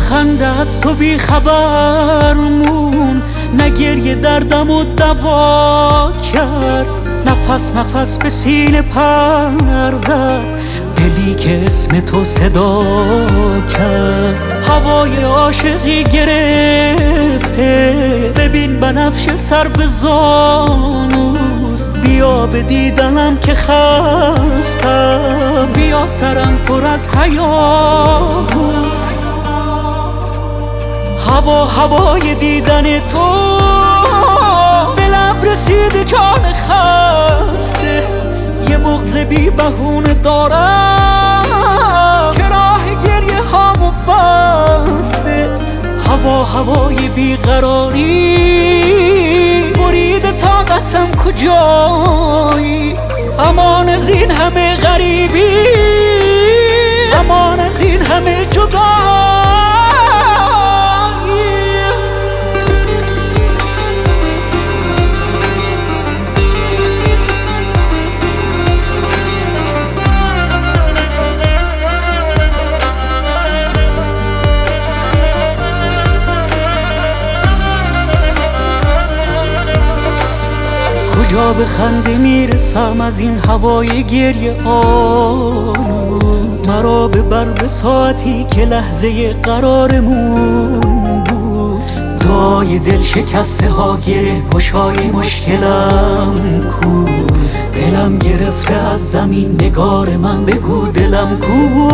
خنده از تو بی خبر موند، نه گریه دردمو دوا کرد. نفس نفس به سینه پر زد، دلی که اسم تو صدا کرد. هوای عاشقی گرفته، ببین بنفش سر به زانوست. بیا به دیدنم که خستم، بیا سرم پر از هیاهوست. هوای دیدن تو به لب رسید جان خسته. یه بغض بی بهونه دارم که راه گریه هامو بسته. هوای بیقراری برید طاقتم کجایی. امان از این همه غریبی، امان از این همه جدایی. کجا به خنده میرسم از این هوای گریه آلود؟ مرا ببر به ساعتی که لحظه قرارمون بود. دعای دل شکسته ها گره گشای مشکلم کو. دلم گرفته از زمین نگار من، بگو دلم کو.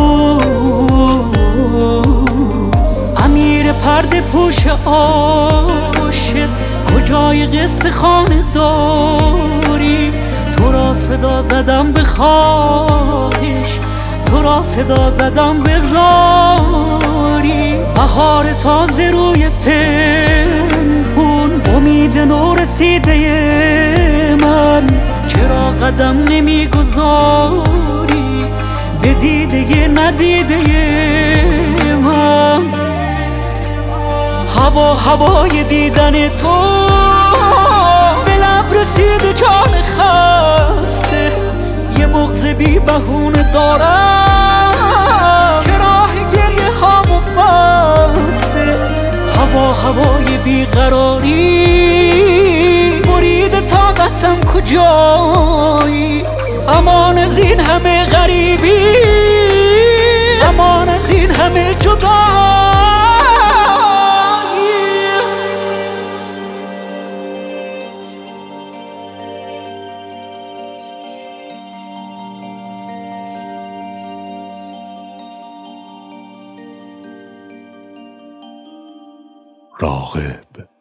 امیر پرده پوش عاشق، کجای قصه خانه داری؟ تو را صدا زدم به خواهش، تو را صدا زدم به زاری. بهار تازه روی پنهون، امید نو رسیده من. چرا قدم نمیگذاری به دیده ندیده من؟ هوای دیدن تو به لب رسید جان خسته. یه بغض بی بهونه دارم که راه گریه هامو بسته. هوای بیقراری برید طاقتم کجایی. امان از این همه غریبی، امان از این همه جدایی. راغب